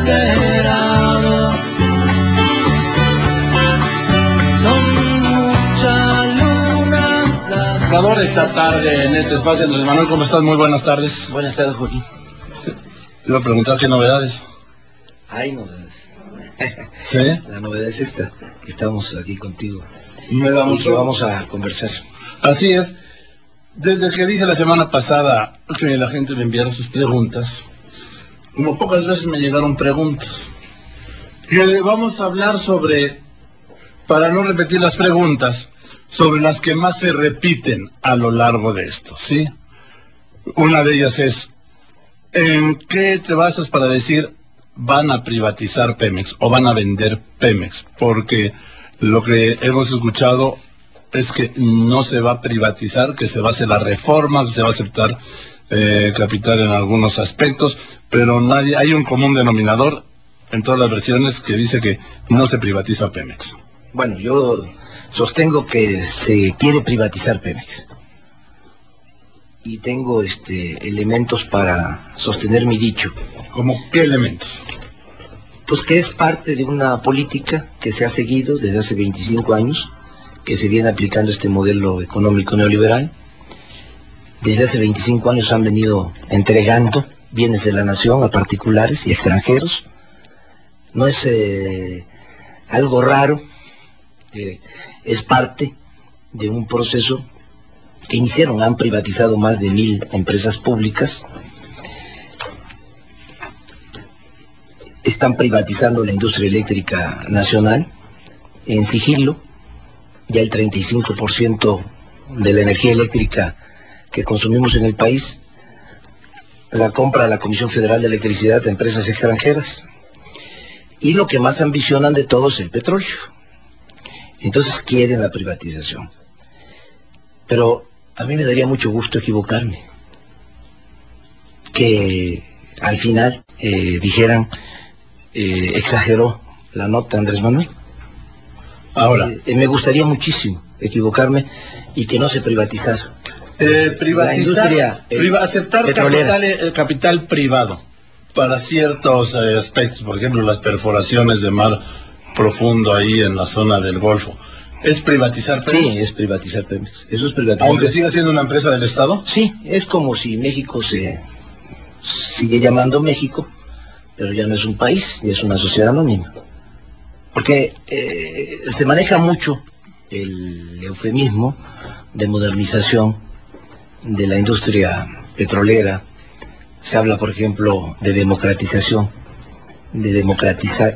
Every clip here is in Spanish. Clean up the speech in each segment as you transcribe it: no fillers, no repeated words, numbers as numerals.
inesperado. Son muchas lunas las... Salvador, esta tarde en este espacio, Andrés Manuel, ¿cómo estás? Muy buenas tardes. Buenas tardes, Joaquín. Te iba a preguntar qué novedades. Hay novedades. ¿Sí? La novedad es esta, que estamos aquí contigo. Me da Y mucho. que vamos a conversar. Así es. Desde que dije la semana pasada que la gente me enviara sus preguntas, como pocas veces me llegaron preguntas. Que vamos a hablar sobre, para no repetir las preguntas, sobre las que más se repiten a lo largo de esto, ¿sí? Una de ellas es, ¿en qué te basas para decir van a privatizar Pemex o van a vender Pemex? Porque lo que hemos escuchado es que no se va a privatizar, que se va a hacer la reforma, que se va a aceptar capital en algunos aspectos, pero hay un común denominador en todas las versiones que dice que no se privatiza Pemex. Bueno, yo sostengo que se quiere privatizar Pemex. Y tengo elementos para sostener mi dicho. ¿Cómo qué elementos? Pues que es parte de una política que se ha seguido desde hace 25 años, que se viene aplicando este modelo económico neoliberal. Desde hace 25 años han venido entregando bienes de la nación a particulares y extranjeros. No es algo raro, es parte de un proceso que iniciaron. Han privatizado más de 1000 empresas públicas. Están privatizando la industria eléctrica nacional en sigilo. Ya el 35% de la energía eléctrica que consumimos en el país la compra la Comisión Federal de Electricidad a empresas extranjeras. Y lo que más ambicionan de todo es el petróleo. Entonces quieren la privatización. Pero a mí me daría mucho gusto equivocarme. Que al final dijeran, exageró la nota Andrés Manuel. Ahora, me gustaría muchísimo equivocarme y que no se privatizara. Privatizar, aceptar petrolera. capital privado para ciertos aspectos, por ejemplo, las perforaciones de mar profundo ahí en la zona del Golfo. ¿Es privatizar Pemex? Sí, es privatizar Pemex. Eso es privatizar. ¿Aunque siga siendo una empresa del Estado? Sí, es como si México se sigue llamando México, pero ya no es un país, ya es una sociedad anónima. Porque se maneja mucho el eufemismo de modernización de la industria petrolera. Se habla, por ejemplo, de democratización, de democratizar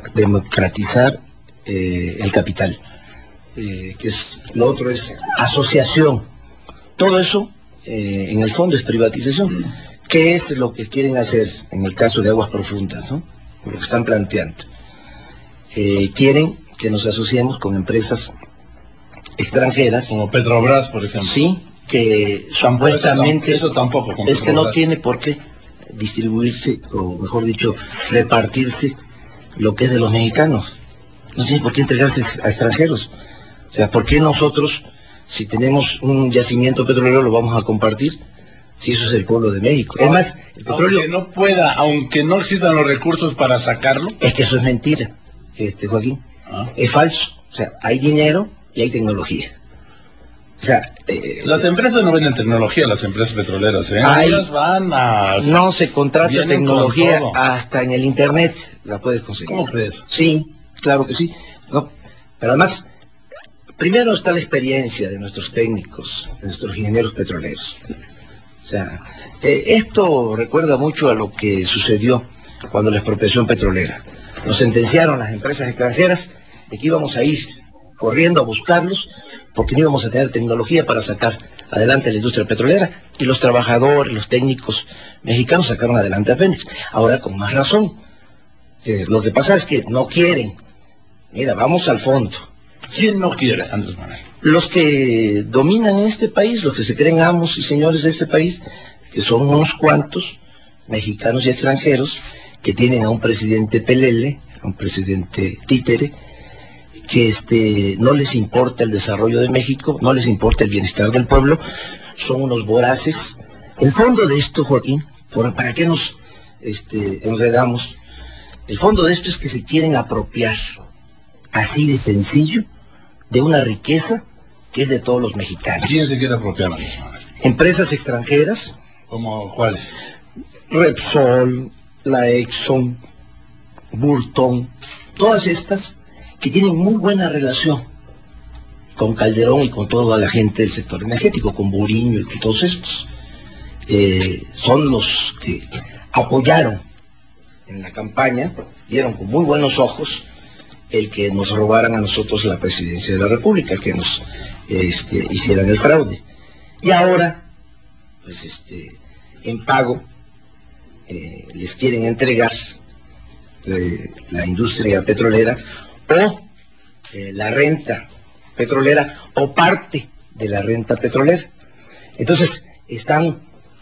el capital. Que es, lo otro es asociación. Todo eso, en el fondo, es privatización. ¿Qué es lo que quieren hacer en el caso de Aguas Profundas, ¿no? Lo que están planteando. Quieren que nos asociemos con empresas extranjeras. Como Petrobras, por ejemplo. Sí, que supuestamente... Eso tampoco. Es que no tiene por qué distribuirse, o mejor dicho, repartirse lo que es de los mexicanos. No tiene por qué entregarse a extranjeros. O sea, ¿por qué nosotros, si tenemos un yacimiento petrolero, lo vamos a compartir? Si eso es el pueblo de México. Es más, el petróleo... Aunque no existan los recursos para sacarlo. Es que eso es mentira, Joaquín. Es falso. O sea, hay dinero y hay tecnología. O sea, las empresas no venden tecnología, las empresas petroleras, ellas van a... No se contrata tecnología, hasta en el internet la puedes conseguir. ¿Cómo crees? Sí, claro que sí. No, pero además, primero está la experiencia de nuestros técnicos, de nuestros ingenieros petroleros. O sea, esto recuerda mucho a lo que sucedió cuando la expropiación petrolera. Nos sentenciaron las empresas extranjeras de que íbamos a ir corriendo a buscarlos porque no íbamos a tener tecnología para sacar adelante la industria petrolera, y los trabajadores, los técnicos mexicanos sacaron adelante a Pemex. Ahora con más razón. Lo que pasa es que no quieren. Mira, vamos al fondo. ¿Quién no quiere, Andrés Manuel? Los que dominan este país, los que se creen amos y señores de este país, que son unos cuantos, mexicanos y extranjeros, que tienen a un presidente pelele, a un presidente títere, que no les importa el desarrollo de México, no les importa el bienestar del pueblo, son unos voraces. El fondo de esto, Joaquín, ¿para qué nos enredamos? El fondo de esto es que se quieren apropiar, así de sencillo, de una riqueza que es de todos los mexicanos. ¿Quién se quiere apropiar? Empresas extranjeras, ¿Cómo cuáles? Repsol, la Exxon, Burton, todas estas que tienen muy buena relación con Calderón y con toda la gente del sector energético, con Buriño y con todos estos. Son los que apoyaron en la campaña, vieron con muy buenos ojos el que nos robaran a nosotros la presidencia de la República, que nos hicieran el fraude. Y ahora, pues en pago, les quieren entregar la industria petrolera o la renta petrolera o parte de la renta petrolera. Entonces, están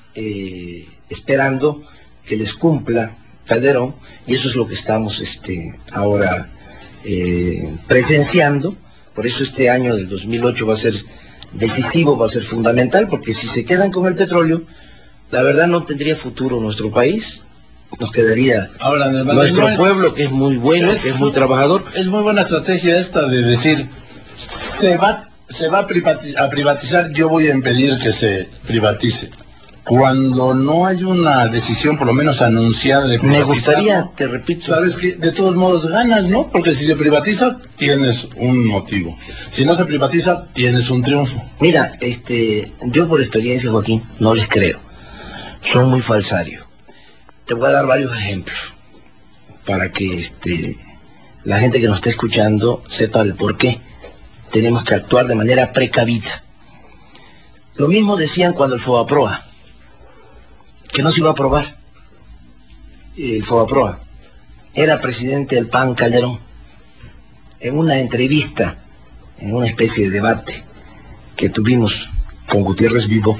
esperando que les cumpla Calderón, y eso es lo que estamos ahora presenciando. Por eso este año del 2008 va a ser decisivo, va a ser fundamental, porque si se quedan con el petróleo, la verdad no tendría futuro nuestro país. Nos quedaría ahora, nuestro pueblo, que es muy bueno, que es muy trabajador. Es muy buena estrategia esta de decir, se va a privatizar, yo voy a impedir que se privatice. Cuando no hay una decisión, por lo menos anunciada de privatizar. Me gustaría, te repito. Sabes que de todos modos ganas, ¿no? Porque si se privatiza, tienes un motivo. Si no se privatiza, tienes un triunfo. Mira, yo por experiencia, Joaquín, no les creo. Son muy falsarios. Te voy a dar varios ejemplos para que la gente que nos está escuchando sepa el por qué tenemos que actuar de manera precavida. Lo mismo decían cuando el FOBAPROA, que no se iba a aprobar. El FOBAPROA era presidente del PAN Calderón. En una entrevista, en una especie de debate que tuvimos con Gutiérrez Vivo,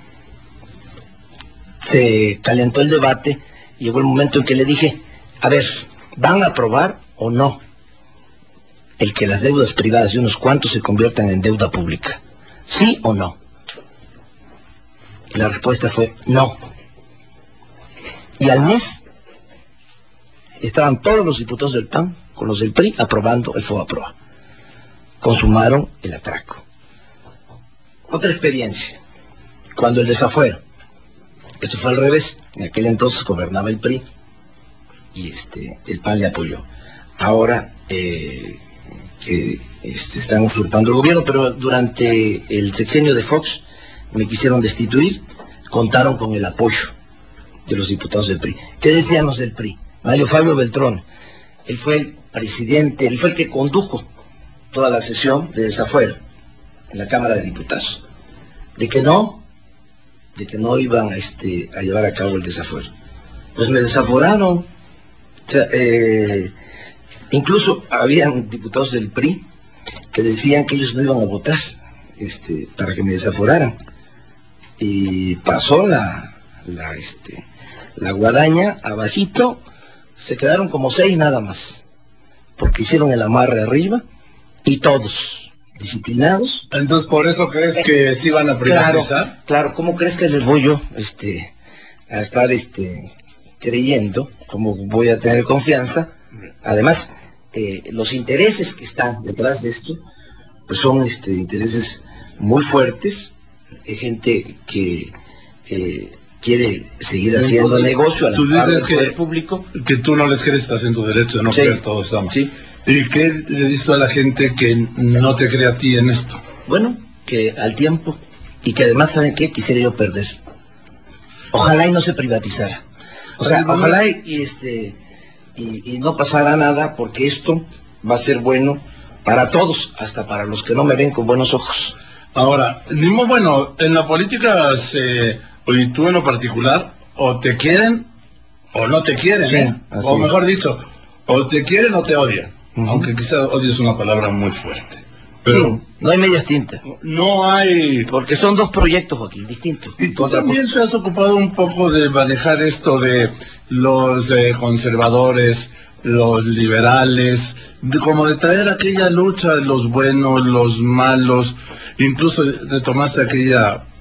se calentó el debate y llegó el momento en que le dije, a ver, ¿van a aprobar o no el que las deudas privadas de unos cuantos se conviertan en deuda pública? ¿Sí o no? Y la respuesta fue no. Y al mes estaban todos los diputados del PAN con los del PRI aprobando el FOBAPROA. Consumaron el atraco. Otra experiencia, cuando el desafuero. Esto fue al revés. En aquel entonces gobernaba el PRI y el PAN le apoyó. Ahora que están usurpando el gobierno, pero durante el sexenio de Fox me quisieron destituir, contaron con el apoyo de los diputados del PRI. ¿Qué decían los del PRI? Mario Fabio Beltrón, él fue el presidente, él fue el que condujo toda la sesión de desafuero en la Cámara de Diputados. De que no iban a llevar a cabo el desafuero. Pues me desaforaron. O sea, incluso habían diputados del PRI que decían que ellos no iban a votar para que me desaforaran. Y pasó la guadaña abajito, se quedaron como 6 nada más, porque hicieron el amarre arriba y todos disciplinados. Entonces, ¿por eso crees que sí van a privatizar? Claro, ¿cómo crees que les voy yo a estar creyendo? ¿Cómo voy a tener confianza? Además, los intereses que están detrás de esto, pues son intereses muy fuertes, gente que quiere seguir haciendo negocio a la par del poder público. Que tú no les crees, estás en tu derecho de no creer, todos estamos. Sí. ¿Y qué le dices a la gente que no te cree a ti en esto? Bueno, que al tiempo, y que además, ¿saben qué? Quisiera yo perder. Ojalá y no se privatizara. O sea, ojalá y no pasara nada, porque esto va a ser bueno para todos, hasta para los que no me ven con buenos ojos. Ahora, bueno, en la política y tú en lo particular, o te quieren o no te quieren, sí, o mejor dicho, o te quieren o te odian. Aunque quizá odio es una palabra muy fuerte. Pero sí, no hay medias tintas. No hay... Porque son dos proyectos, Joaquín, distintos. Y tú también te has ocupado un poco de manejar esto de los conservadores, los liberales, como de traer aquella lucha de los buenos, los malos. Incluso retomaste aquella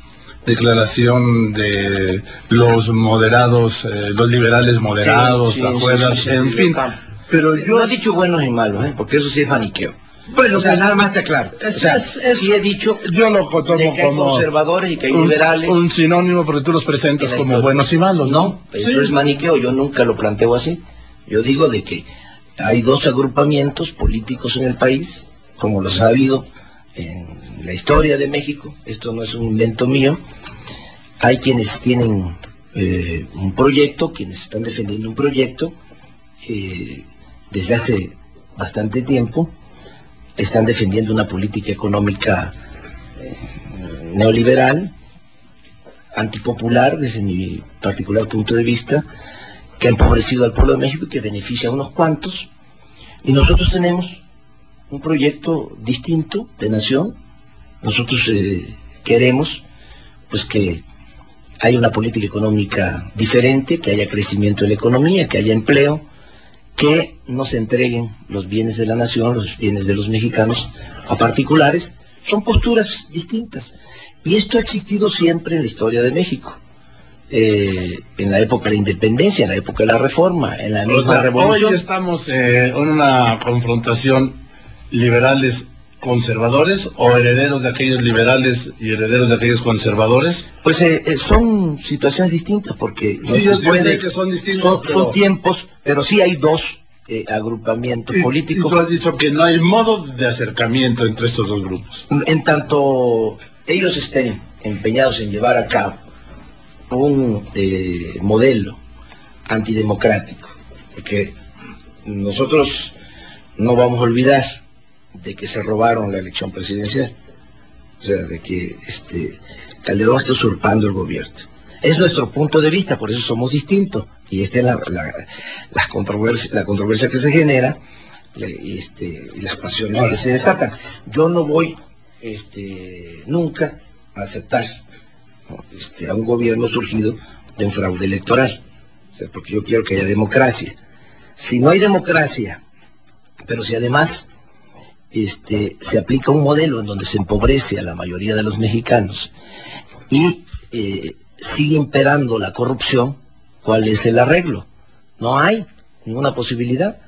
declaración de los moderados, los liberales moderados, Sí, ¿te sí, acuerdas? sí, sí, En sí, fin, pero no yo... he dicho buenos y malos, porque eso sí es maniqueo. Bueno, O sea, pues, nada más está claro. O sea, sí he dicho yo lo tomo de que hay como conservadores y que hay un, liberales. un sinónimo, porque tú los en presentas la como historia. buenos y malos, ¿no? Eso Sí. es maniqueo, yo nunca lo planteo así. Yo digo de que hay dos agrupamientos políticos en el país, como los ha habido en la historia de México. Esto no es un invento mío. Hay quienes tienen un proyecto, quienes están defendiendo un proyecto desde hace bastante tiempo. Están defendiendo una política económica neoliberal, antipopular desde mi particular punto de vista, que ha empobrecido al pueblo de México y que beneficia a unos cuantos. Y nosotros tenemos un proyecto distinto de nación. Nosotros queremos pues que haya una política económica diferente, que haya crecimiento de la economía, que haya empleo, que no se entreguen los bienes de la nación, los bienes de los mexicanos a particulares. Son posturas distintas. Y esto ha existido siempre en la historia de México. En la época de la independencia, en la época de la reforma, en la misma revolución. Hoy estamos en una confrontación liberales conservadores o herederos de aquellos liberales y herederos de aquellos conservadores. Pues son situaciones distintas porque no Sí, se yo puede, sé que son distintos, son tiempos, pero sí hay dos agrupamientos y políticos. tú has dicho que no hay modo de acercamiento entre estos dos grupos. En tanto ellos estén empeñados en llevar a cabo un modelo antidemocrático, porque nosotros no vamos a olvidar de que se robaron la elección presidencial, o sea, de que Calderón está usurpando el gobierno. Es nuestro punto de vista, por eso somos distintos, y esta es la controversia que se genera, y las pasiones que se desatan. Yo no voy nunca a aceptar a un gobierno surgido de un fraude electoral, o sea, porque yo quiero que haya democracia. Si no hay democracia, pero si además se aplica un modelo en donde se empobrece a la mayoría de los mexicanos y sigue imperando la corrupción, ¿cuál es el arreglo? No hay ninguna posibilidad.